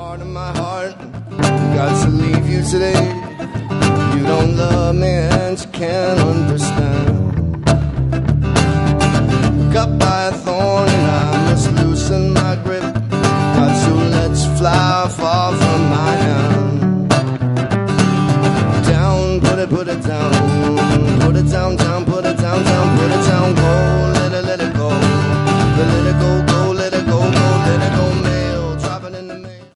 heart of my heart, got to leave you today. You don't love me and you can't understand. Cut by a thorn and I must loosen my grip. Got to let you fly far from my hand. Down, put it down. Put it down, down, put it down, down.